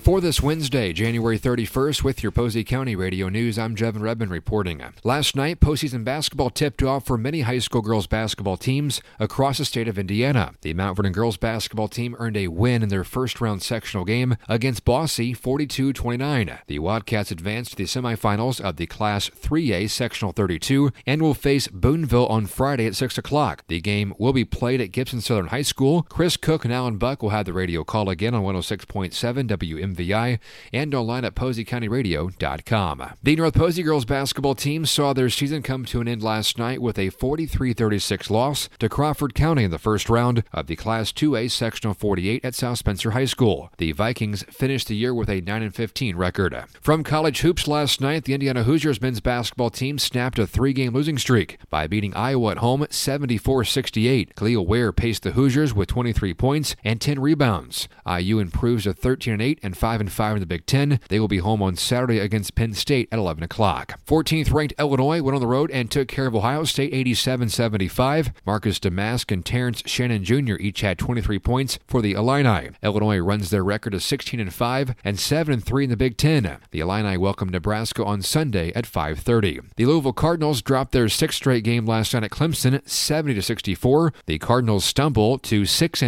For this Wednesday, January 31st, with your Posey County Radio News, I'm Jevin Redmond reporting. Last night, postseason basketball tipped off for many high school girls basketball teams across the state of Indiana. The Mount Vernon girls basketball team earned a win in their first-round sectional game against Boise, 42-29. The Wildcats advanced to the semifinals of the Class 3A Sectional 32 and will face Boonville on Friday at 6 o'clock. The game will be played at Gibson Southern High School. Chris Cook and Alan Buck will have the radio call again on 106.7 WMVI and online at PoseyCountyRadio.com. The North Posey girls basketball team saw their season come to an end last night with a 43-36 loss to Crawford County in the first round of the Class 2A Sectional 48 at South Spencer High School. The Vikings finished the year with a 9-15 record. From college hoops last night, the Indiana Hoosiers men's basketball team snapped a 3-game losing streak by beating Iowa at home 74-68. Khalil Ware paced the Hoosiers with 23 points and 10 rebounds. IU improves to 13-8 and 5-5 in the Big Ten. They will be home on Saturday against Penn State at 11 o'clock. 14th ranked Illinois went on the road and took care of Ohio State 87-75. Marcus Damask and Terrence Shannon Jr. each had 23 points for the Illini. Illinois runs their record to 16-5 and 7-3 in the Big Ten. The Illini welcome Nebraska on Sunday at 5:30. The Louisville Cardinals dropped their sixth straight game last night at Clemson 70-64. The Cardinals stumble to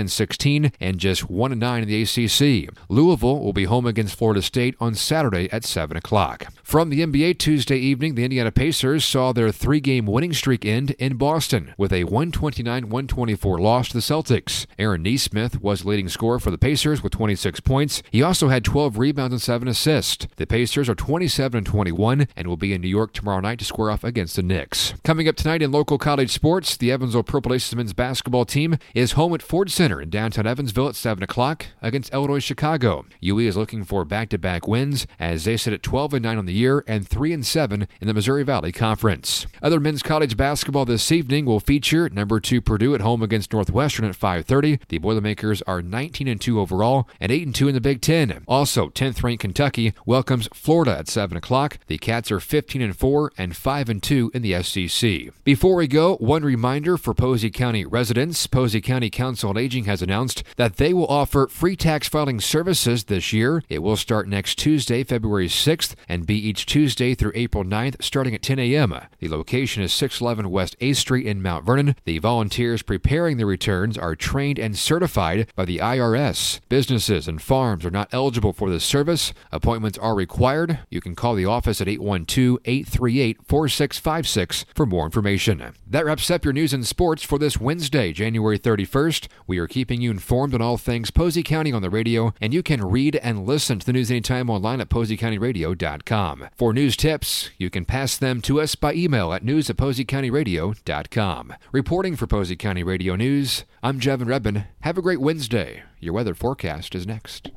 6-16 and just 1-9 in the ACC. Louisville will be home against Florida State on Saturday at 7 o'clock. From the NBA Tuesday evening, the Indiana Pacers saw their 3-game winning streak end in Boston with a 129-124 loss to the Celtics. Aaron Nesmith was leading scorer for the Pacers with 26 points. He also had 12 rebounds and 7 assists. The Pacers are 27-21 and will be in New York tomorrow night to square off against the Knicks. Coming up tonight in local college sports, the Evansville Purple Aces men's basketball team is home at Ford Center in downtown Evansville at 7 o'clock against Illinois Chicago. UE is looking for back-to-back wins as they sit at 12-9 on the year and 3-7 in the Missouri Valley Conference. Other men's college basketball this evening will feature number 2 Purdue at home against Northwestern at 5:30. The Boilermakers are 19-2 overall and 8-2 in the Big Ten. Also, 10th-ranked Kentucky welcomes Florida at 7 o'clock. The Cats are 15-4 and 5-2 in the SEC. Before we go, one reminder for Posey County residents. Posey County Council on Aging has announced that they will offer free tax filing services this year. It will start next Tuesday, February 6th, and be each Tuesday through April 9th, starting at 10 a.m. The location is 611 West 8th Street in Mount Vernon. The volunteers preparing the returns are trained and certified by the IRS. Businesses and farms are not eligible for this service. Appointments are required. You can call the office at 812-838-4656 for more information. That wraps up your news and sports for this Wednesday, January 31st. We are keeping you informed on all things Posey County on the radio, and you can read and listen to the news anytime online at PoseyCountyRadio.com. For news tips, you can pass them to us by email at news@PoseyCountyRadio.com. Reporting for Posey County Radio News, I'm Jevin Redmond. Have a great Wednesday. Your weather forecast is next.